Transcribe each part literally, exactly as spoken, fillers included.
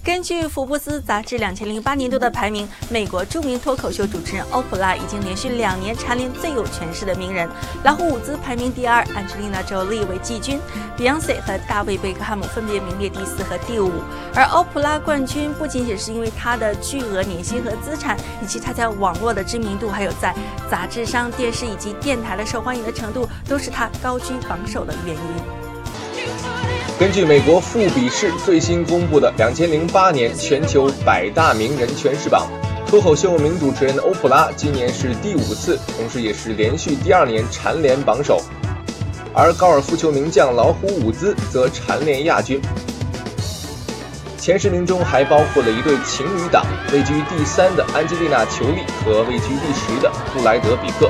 根据福布斯杂志两千零八年度的排名，美国著名脱口秀主持人欧普拉已经连续两年蝉联最有权势的名人。老虎伍兹排名第二，安吉丽娜·裘丽为季军 ，Beyonce 和大卫·贝克汉姆分别名列第四和第五。而欧普拉冠军不仅仅是因为她的巨额年薪和资产，以及她在网络的知名度，还有在杂志上、电视以及电台的受欢迎的程度，都是她高居榜首的原因。 根据美国富比士最新公布的两千零八年全球百大名人诠释榜，脱口秀名主持人欧普拉今年是第五次，同时也是连续第二年蝉联榜首，而高尔夫球名将老虎伍兹则蝉联亚军。前十名中还包括了一对情侣档，位居第三的安吉丽娜·裘丽和位居第十的布莱德·比克。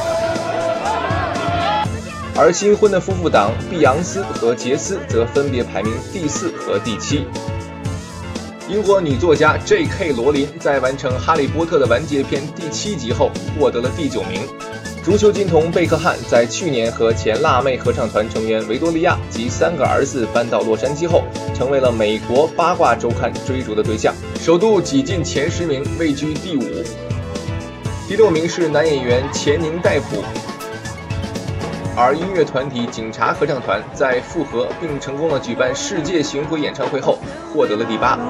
而新婚的夫妇档碧昂斯和杰斯则分别排名第四和第七。英国女作家 J K 罗琳在完成《哈利波特》的完结篇第七集后获得了第九名。足球金童贝克汉在去年和前辣妹合唱团成员维多利亚及三个儿子搬到洛杉矶后，成为了美国八卦周刊追逐的对象，首度挤进前十名，位居第五。第六名是男演员钱宁戴普。而音乐团体警察合唱团在复合并成功的举办世界巡回演唱会后，获得了第八。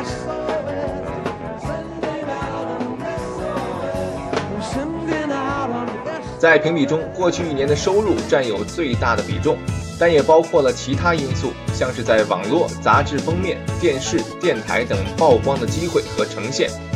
在评比中，过去一年的收入占有最大的比重，但也包括了其他因素，像是在网络、杂志封面、电视、电台等曝光的机会和呈现。